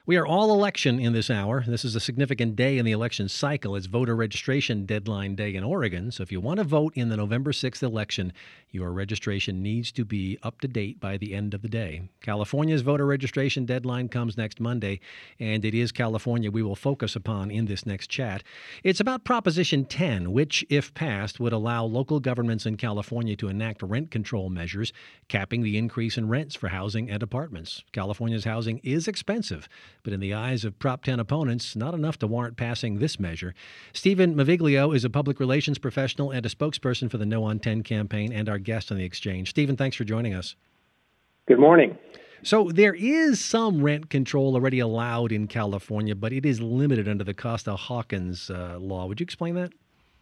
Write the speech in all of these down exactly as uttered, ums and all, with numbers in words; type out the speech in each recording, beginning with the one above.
We are all election in this hour. This is a significant day in the election cycle. It's voter registration deadline day in Oregon. So if you want to vote in the November sixth election, your registration needs to be up to date by the end of the day. California's voter registration deadline comes next Monday, and it is California we will focus upon in this next chat. It's about Proposition ten, which, if passed, would allow local governments in California to enact rent control measures, capping the increase in rents for housing and apartments. California's housing is expensive, but in the eyes of Prop ten opponents, not enough to warrant passing this measure. Stephen Maviglio is a public relations professional and a spokesperson for the No on ten campaign and our guest on the exchange. Stephen, thanks for joining us. Good morning. So there is some rent control already allowed in California, but it is limited under the Costa-Hawkins uh, law. Would you explain that?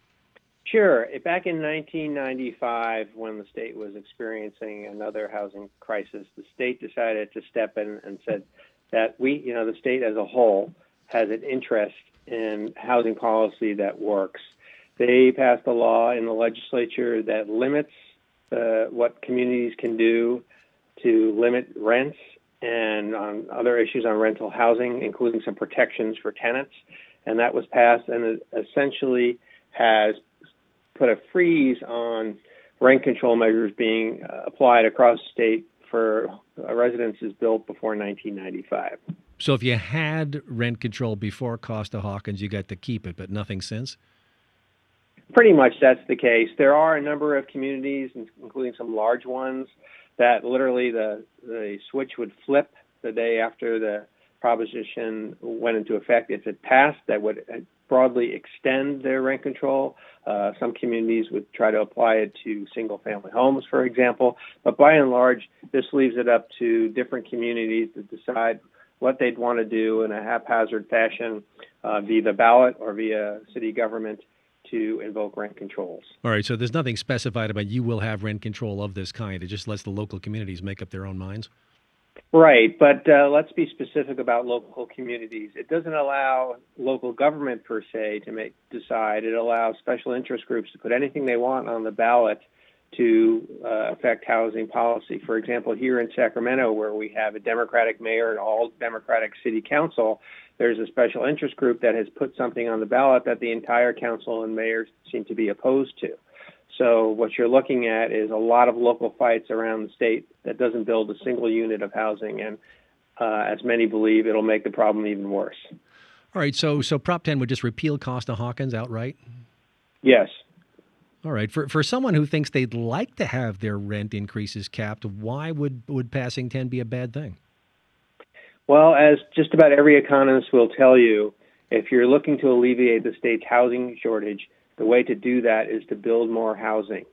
Sure. Back in nineteen ninety-five, when the state was experiencing another housing crisis, the state decided to step in and said that we, you know, the state as a whole has an interest in housing policy that works. They passed a law in the legislature that limits uh, what communities can do to limit rents and on other issues on rental housing, including some protections for tenants. And that was passed, and it essentially has put a freeze on rent control measures being uh, applied across the state for uh, residences built before nineteen ninety-five. So if you had rent control before Costa-Hawkins, you got to keep it, but nothing since? Pretty much that's the case. There are a number of communities, including some large ones, that literally the, the switch would flip the day after the proposition went into effect. If it passed, that would broadly extend their rent control. Uh, some communities would try to apply it to single-family homes, for example. But by and large, this leaves it up to different communities to decide what they'd want to do in a haphazard fashion uh, via the ballot or via city government to invoke rent controls. All right, so there's nothing specified about you will have rent control of this kind. It just lets the local communities make up their own minds? Right, but uh, let's be specific about local communities. It doesn't allow local government per se to make decide. It allows special interest groups to put anything they want on the ballot to uh, affect housing policy. For example, here in Sacramento, where we have a Democratic mayor and all Democratic city council, there's a special interest group that has put something on the ballot that the entire council and mayor seem to be opposed to. So what you're looking at is a lot of local fights around the state that doesn't build a single unit of housing, and uh, as many believe, it'll make the problem even worse. All right, so so Prop ten would just repeal Costa-Hawkins outright? Yes. All right. For for someone who thinks they'd like to have their rent increases capped, why would, would passing ten be a bad thing? Well, as just about every economist will tell you, if you're looking to alleviate the state's housing shortage, the way to do that is to build more housing.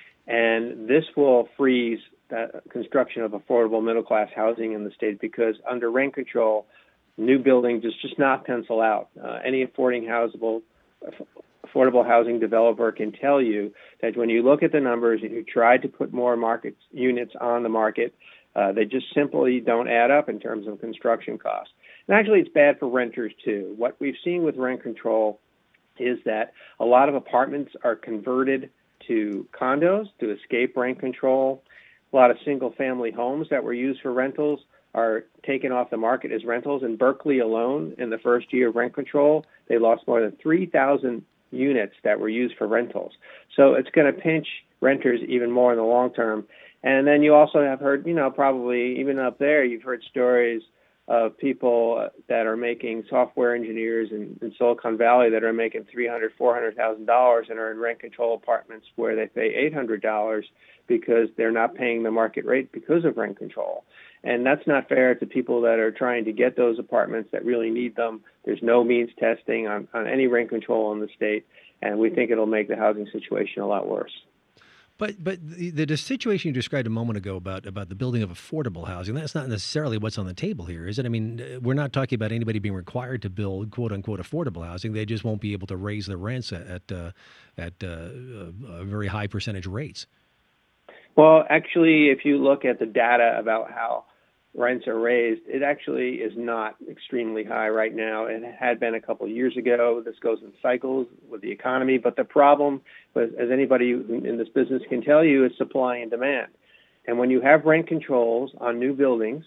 And this will freeze the construction of affordable middle-class housing in the state because under rent control, new buildings just, just not pencil out. Uh, any affording housable, affordable housing developer can tell you that when you look at the numbers and you try to put more market units on the market, uh, they just simply don't add up in terms of construction costs. And actually, it's bad for renters, too. What we've seen with rent control is that a lot of apartments are converted to condos to escape rent control. A lot of single-family homes that were used for rentals are taken off the market as rentals. In Berkeley alone, in the first year of rent control, they lost more than three thousand units that were used for rentals. So it's going to pinch renters even more in the long term. And then you also have heard, you know, probably even up there, you've heard stories of people that are making software engineers in, in Silicon Valley that are making three hundred thousand dollars, four hundred thousand dollars and are in rent control apartments where they pay eight hundred dollars because they're not paying the market rate because of rent control. And that's not fair to people that are trying to get those apartments that really need them. There's no means testing on, on any rent control in the state, and we think it'll make the housing situation a lot worse. But but the, the situation you described a moment ago about, about the building of affordable housing, that's not necessarily what's on the table here, is it? I mean, we're not talking about anybody being required to build quote-unquote affordable housing. They just won't be able to raise the rents at at, uh, at uh, uh, very high percentage rates. Well, actually, if you look at the data about how rents are raised, it actually is not extremely high right now. It had been a couple of years ago. This goes in cycles with the economy. But the problem, as anybody in this business can tell you, is supply and demand. And when you have rent controls on new buildings,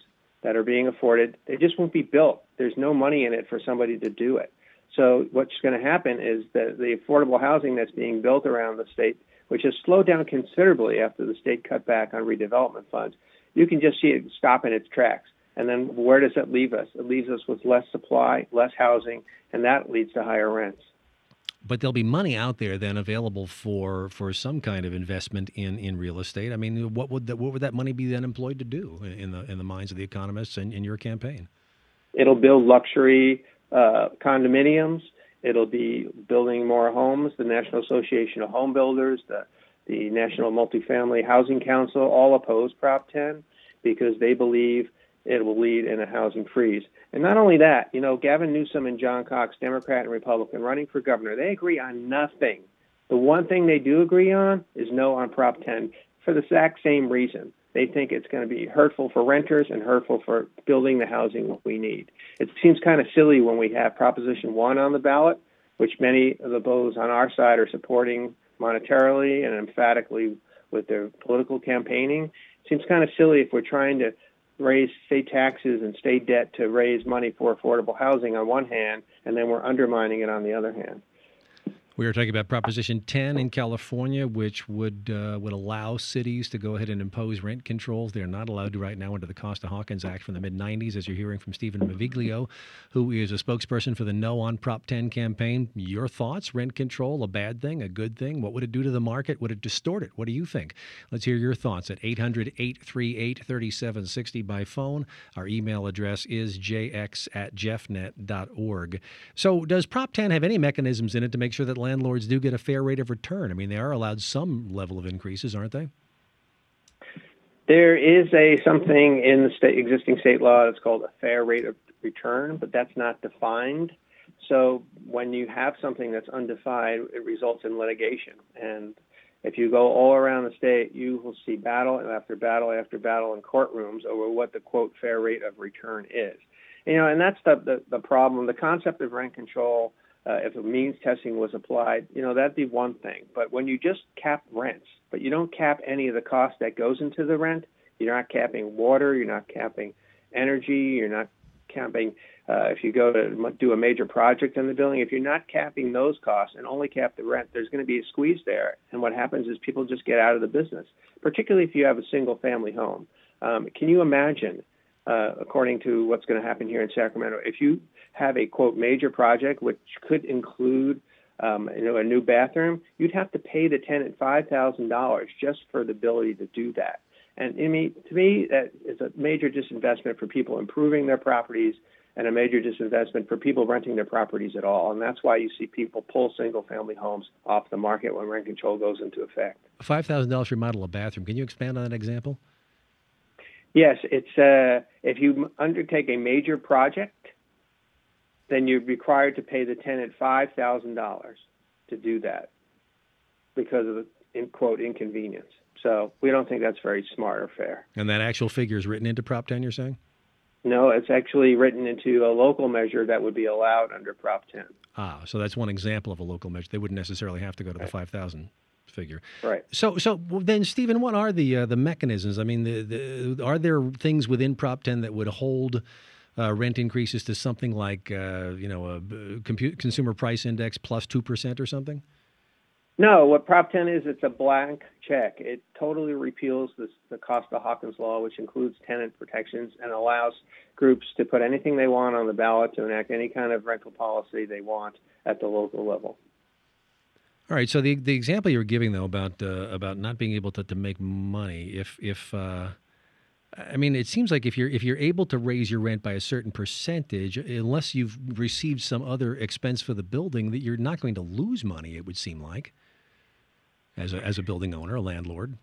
that are being afforded. They just won't be built. There's no money in it for somebody to do it. So what's going to happen is that the affordable housing that's being built around the state, which has slowed down considerably after the state cut back on redevelopment funds, you can just see it stop in its tracks. And then where does that leave us? It leaves us with less supply, less housing, and that leads to higher rents. But there'll be money out there then available for, for some kind of investment in, in real estate. I mean, what would that what would that money be then employed to do in the in the minds of the economists and in your campaign? It'll build luxury uh, condominiums. It'll be building more homes. The National Association of Home Builders, the the National Multifamily Housing Council, all oppose Prop ten because they believe it will lead in a housing freeze. And not only that, you know, Gavin Newsom and John Cox, Democrat and Republican, running for governor, they agree on nothing. The one thing they do agree on is no on Prop ten for the exact same reason. They think it's going to be hurtful for renters and hurtful for building the housing we need. It seems kind of silly when we have Proposition one on the ballot, which many of the those on our side are supporting monetarily and emphatically with their political campaigning. It seems kind of silly if we're trying to raise state taxes and state debt to raise money for affordable housing on one hand, and then we're undermining it on the other hand. We were talking about Proposition ten in California, which would uh, would allow cities to go ahead and impose rent controls. They're not allowed to right now under the Costa-Hawkins Act from the mid nineties, as you're hearing from Stephen Maviglio, who is a spokesperson for the No on Prop ten campaign. Your thoughts? Rent control, a bad thing, a good thing? What would it do to the market? Would it distort it? What do you think? Let's hear your thoughts at eight hundred, eight three eight, three seven six zero by phone. Our email address is j x at jeffnet dot org. So does Prop ten have any mechanisms in it to make sure that landlords do get a fair rate of return? I mean, they are allowed some level of increases, aren't they? There is a something in the state, existing state law that's called a fair rate of return, but that's not defined. So when you have something that's undefined, it results in litigation. And if you go all around the state, you will see battle after battle after battle in courtrooms over what the, quote, fair rate of return is. You know, and that's the, the, the problem. The concept of rent control, Uh, if a means testing was applied, you know, that'd be one thing. But when you just cap rents, but you don't cap any of the cost that goes into the rent, you're not capping water, you're not capping energy, you're not capping, uh, if you go to do a major project in the building, if you're not capping those costs and only cap the rent, there's going to be a squeeze there. And what happens is people just get out of the business, particularly if you have a single family home. Um, can you imagine, uh, according to what's going to happen here in Sacramento, if you have a, quote, major project, which could include, um, you know, a new bathroom, you'd have to pay the tenant five thousand dollars just for the ability to do that. And I mean, to me, that is a major disinvestment for people improving their properties and a major disinvestment for people renting their properties at all. And that's why you see people pull single-family homes off the market when rent control goes into effect. five thousand dollars to remodel a bathroom. Can you expand on that example? Yes, it's uh, if you undertake a major project, then you're required to pay the tenant five thousand dollars to do that because of the, in quote, inconvenience. So we don't think that's very smart or fair. And that actual figure is written into Prop ten, you're saying? No, it's actually written into a local measure that would be allowed under Prop ten. Ah, so that's one example of a local measure. They wouldn't necessarily have to go to the five thousand figure. Right. So, so well, then, Stephen, what are the uh, the mechanisms? I mean, the, the, are there things within Prop ten that would hold Uh, rent increases to something like, uh, you know, a compu- consumer price index plus two percent or something? No, what Prop ten is, it's a blank check. It totally repeals this, the Costa-Hawkins law, which includes tenant protections and allows groups to put anything they want on the ballot to enact any kind of rental policy they want at the local level. All right. So the the example you were giving, though, about uh, about not being able to, to make money, if if uh, I mean, it seems like if you're if you're able to raise your rent by a certain percentage, unless you've received some other expense for the building, that you're not going to lose money. It would seem like, as a as a building owner, a landlord.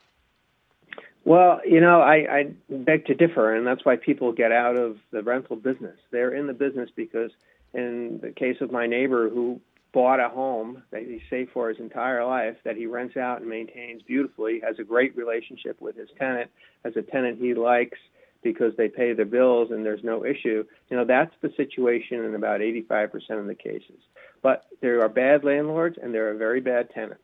Well, you know, I, I beg to differ, and that's why people get out of the rental business. They're in the business because, in the case of my neighbor who bought a home that he saved for his entire life, that he rents out and maintains beautifully, has a great relationship with his tenant, has a tenant he likes because they pay their bills and there's no issue. You know, that's the situation in about eighty-five percent of the cases. But there are bad landlords and there are very bad tenants.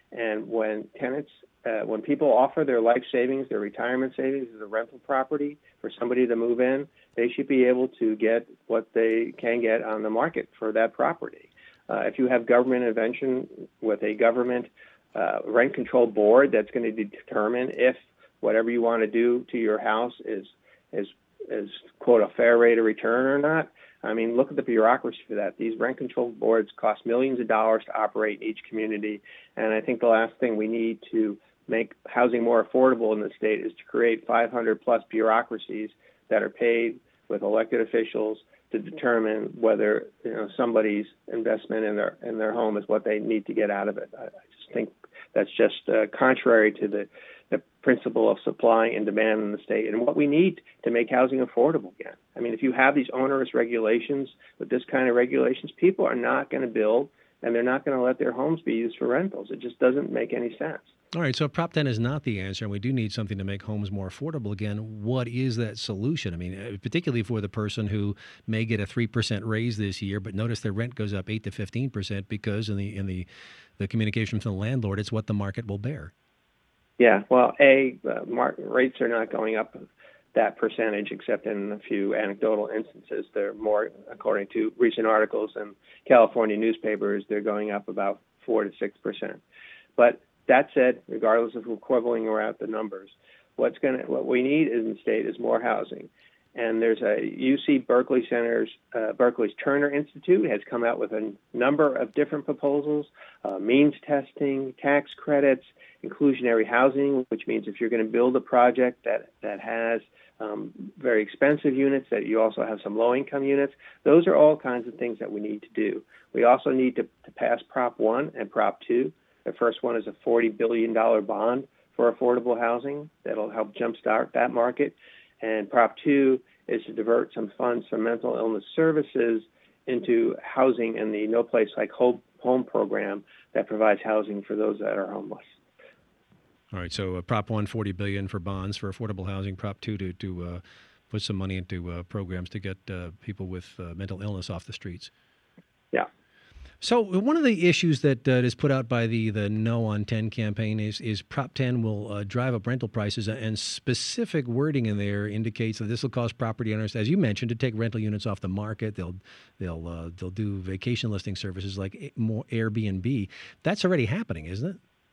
And when tenants, uh, when people offer their life savings, their retirement savings as a rental property for somebody to move in, they should be able to get what they can get on the market for that property. Uh, if you have government intervention with a government uh, rent control board that's going to determine if whatever you want to do to your house is is is quote a fair rate of return or not. I mean, look at the bureaucracy for that. These rent control boards cost millions of dollars to operate in each community, and I think the last thing we need to make housing more affordable in the state is to create five hundred plus bureaucracies that are paid with elected officials to determine whether you know somebody's investment in their in their home is what they need to get out of it. I, I just think that's just uh, contrary to the the principle of supply and demand in the state and what we need to make housing affordable again. I mean, if you have these onerous regulations with this kind of regulations, people are not going to build and they're not going to let their homes be used for rentals. It just doesn't make any sense. All right, so Prop ten is not the answer, and we do need something to make homes more affordable again. What is that solution? I mean, particularly for the person who may get a three percent raise this year, but notice their rent goes up eight to fifteen percent because in the in the, the communication from the landlord, it's what the market will bear. Yeah, well, A, uh, market rates are not going up that percentage except in a few anecdotal instances. They're more, according to recent articles in California newspapers, they're going up about four to six percent. But that said, regardless of who quibbling around the numbers, what's going to what we need in the state is more housing. And there's a U C Berkeley Center's, uh, Berkeley's Turner Institute has come out with a number of different proposals, uh, means testing, tax credits, inclusionary housing, which means if you're going to build a project that, that has um, very expensive units, that you also have some low-income units, those are all kinds of things that we need to do. We also need to, to pass Prop one and Prop two. The first one is a forty billion dollars bond for affordable housing that'll help jumpstart that market. And Prop two is to divert some funds from mental illness services into housing in the No Place Like Home, home program that provides housing for those that are homeless. All right, so uh, Prop one, forty billion dollars for bonds for affordable housing. Prop two to, to uh, put some money into uh, programs to get uh, people with uh, mental illness off the streets. Yeah. So one of the issues that uh, is put out by the, the No on ten campaign is is Prop ten will uh, drive up rental prices, and specific wording in there indicates that this will cause property owners, as you mentioned, to take rental units off the market. They'll they'll uh, they'll do vacation listing services like more Airbnb. That's already happening, isn't it?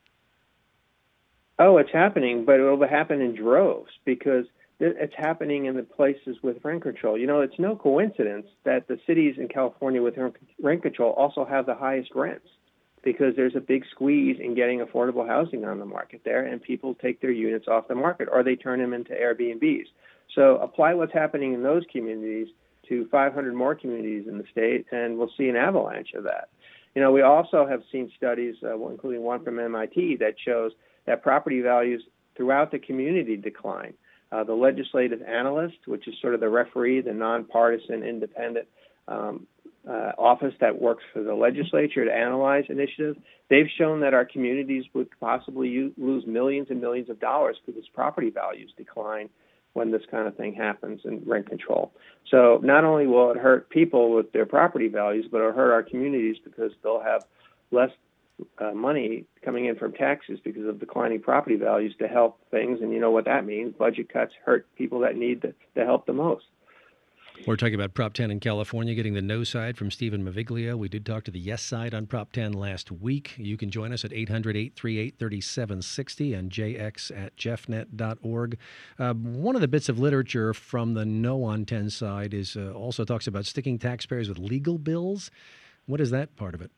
Oh, it's happening, but it will happen in droves because it's happening in the places with rent control. You know, it's no coincidence that the cities in California with rent control also have the highest rents because there's a big squeeze in getting affordable housing on the market there, and people take their units off the market or they turn them into Airbnbs. So apply what's happening in those communities to five hundred more communities in the state, and we'll see an avalanche of that. You know, we also have seen studies, uh, including one from M I T, that shows that property values throughout the community decline. Uh, the legislative analyst, which is sort of the referee, the nonpartisan, independent um, uh, office that works for the legislature to analyze initiatives, they've shown that our communities would possibly use, lose millions and millions of dollars because property values decline when this kind of thing happens in rent control. So not only will it hurt people with their property values, but it'll hurt our communities because they'll have less Uh, money coming in from taxes because of declining property values to help things. And you know what that means. Budget cuts hurt people that need the, the help the most. We're talking about Prop ten in California, getting the no side from Stephen Maviglia. We did talk to the yes side on Prop ten last week. You can join us at eight hundred, eight three eight, three seven six zero and j x at jeffnet dot org. Uh, one of the bits of literature from the no on ten side is uh, also talks about sticking taxpayers with legal bills. What is that part of it?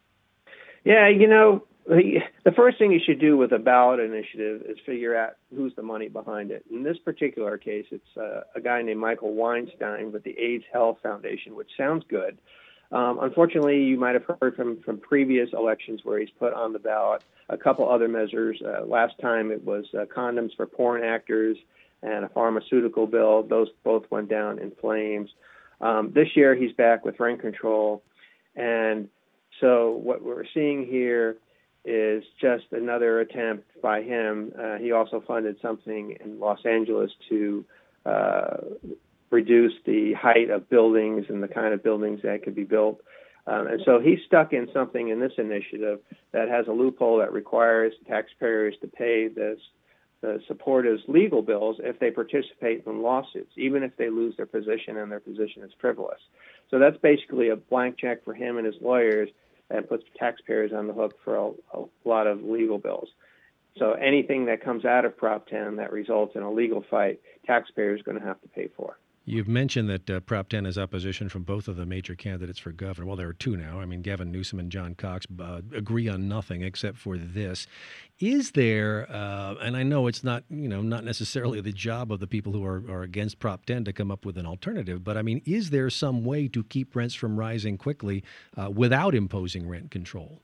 Yeah, you know, the first thing you should do with a ballot initiative is figure out who's the money behind it. In this particular case, it's uh, a guy named Michael Weinstein with the AIDS Health Foundation, which sounds good. Um, unfortunately, you might have heard from, from previous elections where he's put on the ballot a couple other measures. Uh, last time it was uh, condoms for porn actors and a pharmaceutical bill. Those both went down in flames. Um, this year, he's back with rent control. And so what we're seeing here is just another attempt by him. Uh, he also funded something in Los Angeles to uh, reduce the height of buildings and the kind of buildings that could be built. Um, and so he's stuck in something in this initiative that has a loophole that requires taxpayers to pay this, the supporters' legal bills if they participate in lawsuits, even if they lose their position and their position is frivolous. So that's basically a blank check for him and his lawyers and puts taxpayers on the hook for a, a lot of legal bills. So anything that comes out of Prop ten that results in a legal fight, taxpayers are going to have to pay for. You've mentioned that uh, Prop ten has opposition from both of the major candidates for governor. Well, there are two now. I mean, Gavin Newsom and John Cox uh, agree on nothing except for this. Is there, uh, and I know it's not, you know, not necessarily the job of the people who are, are against Prop ten to come up with an alternative, but I mean, is there some way to keep rents from rising quickly uh, without imposing rent control?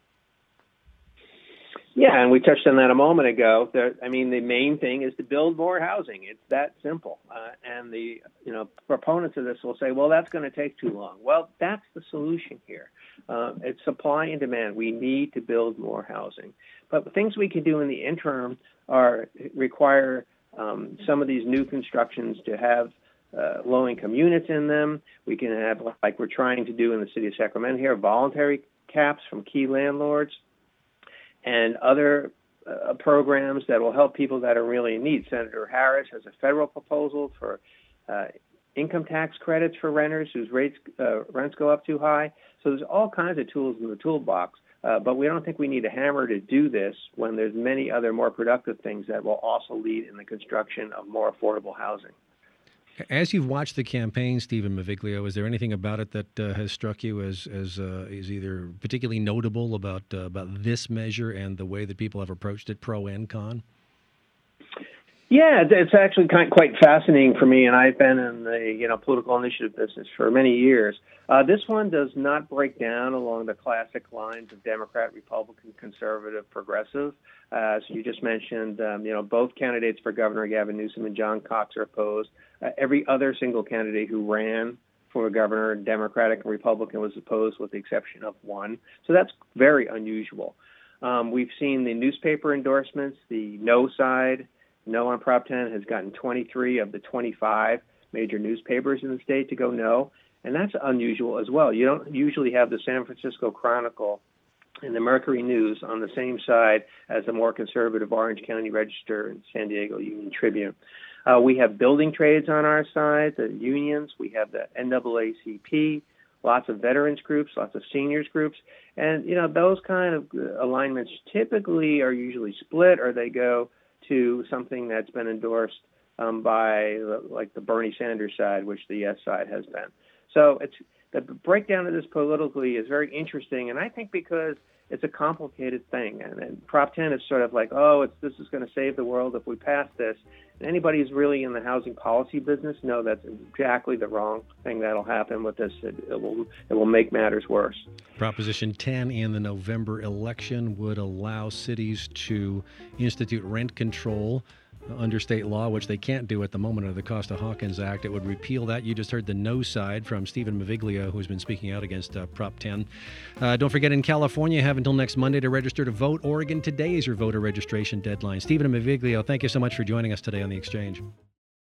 Yeah, and we touched on that a moment ago. There, I mean, the main thing is to build more housing. It's that simple. Uh, and the you know proponents of this will say, well, that's going to take too long. Well, that's the solution here. Uh, it's supply and demand. We need to build more housing. But the things we can do in the interim are require um, some of these new constructions to have uh, low-income units in them. We can have, like we're trying to do in the city of Sacramento here, voluntary caps from key landlords, and other uh, programs that will help people that are really in need. Senator Harris has a federal proposal for uh, income tax credits for renters whose rates uh, rents go up too high. So there's all kinds of tools in the toolbox, uh, but we don't think we need a hammer to do this when there's many other more productive things that will also lead in the construction of more affordable housing. As you've watched the campaign, Stephen Maviglio, is there anything about it that uh, has struck you as as uh, is either particularly notable about uh, about this measure and the way that people have approached it, pro and con? Yeah, it's actually kind quite fascinating for me, and I've been in the you know political initiative business for many years. Uh, this one does not break down along the classic lines of Democrat, Republican, conservative, progressive. Uh, so you just mentioned, um, you know, both candidates for governor, Gavin Newsom and John Cox, are opposed. Uh, every other single candidate who ran for governor, Democratic and Republican, was opposed with the exception of one. So that's very unusual. Um, we've seen the newspaper endorsements, the no side. No on Prop ten has gotten twenty-three of the twenty-five major newspapers in the state to go no, and that's unusual as well. You don't usually have the San Francisco Chronicle and the Mercury News on the same side as the more conservative Orange County Register and San Diego Union Tribune. Uh, we have building trades on our side, the unions. We have the N double A C P, lots of veterans groups, lots of seniors groups. And, you know, those kind of alignments typically are usually split, or they go to something that's been endorsed um, by like the Bernie Sanders side, which the yes side has been. So it's the breakdown of this politically is very interesting, and I think because it's a complicated thing, and, and Prop ten is sort of like, oh, it's this is going to save the world if we pass this. And anybody who's really in the housing policy business know that's exactly the wrong thing that'll happen with this. It, it will it will make matters worse. Proposition ten in the November election would allow cities to institute rent control under state law, which they can't do at the moment under the Costa-Hawkins Act. It would repeal that. You just heard the no side from Stephen Maviglio, who's been speaking out against uh, Prop ten. Uh, don't forget, in California, you have until next Monday to register to vote. Oregon, today is your voter registration deadline. Stephen Maviglio, thank you so much for joining us today on The Exchange.